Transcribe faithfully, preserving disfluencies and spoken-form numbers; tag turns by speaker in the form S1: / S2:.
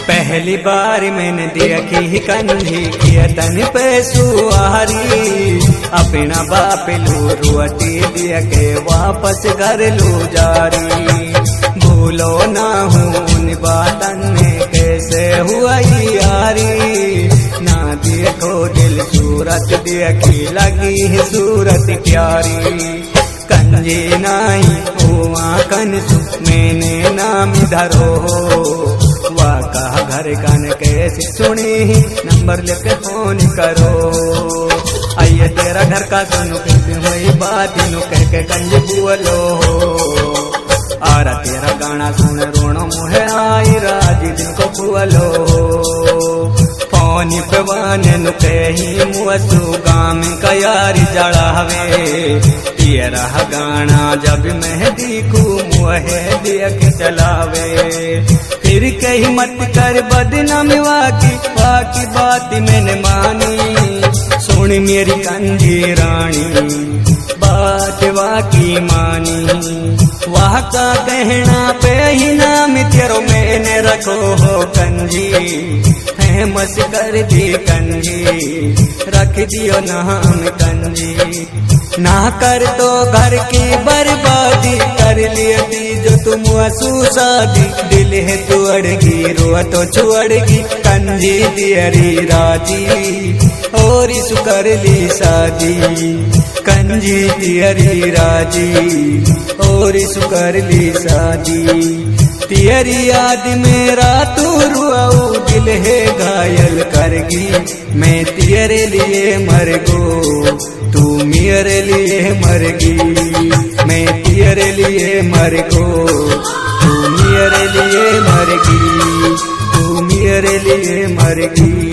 S1: पहली बार मैंने देखी कंधी कीर्तन पे सुहारी, अपना बाप लू रोटी दिया के वापस घर लू जारी। भूलो ना हूँ उन बातन में कैसे हुआ यारी, ना देखो दिल सूरत देखी लगी है सूरत प्यारी। कंजी नाई हुआ कनसु मैंने नाम धरो, वाह कहा घर गान कैसे सुनी नंबर लेके फोन करो। आइए तेरा घर का सुनो कैसे हुई बात नु कह के कंज बोलो, आरा तेरा गाना सुन रोनो मुहे आई राजी दिन को बोलो। फोन पे वाने नु कही मुसु गाम का यारी जड़ावे, तेरा गाना जब मेहदी को मुहे देख चलावे। फिर कही मत कर बदनामी वाकी वाकी बात मैंने मानी, सुन मेरी कंजी रानी बात वाकी मानी। वाह का कहना पे ही नाम तेरो मैंने रखो हो कंजी, फेमस कर दी कंजी रख दियो नाम कंजी। ना कर तो घर की बर्बादी कर लियती जो तुम शादी, दिल है तू अड़गी रो तो छुअड़गी कंजी तेरी राजी, और इस कर ली शादी कंजी तेरी राजी, और इस कर ली शादी। तेरी याद मेरा तू रुआऊ दिल है घायल करगी, मैं तेरे लिए मर गो तू मेरे लिए मरगी। मैं तेरे लिए मर गो तू मेरे लिए मरगी, तू मेरे लिए मरगी।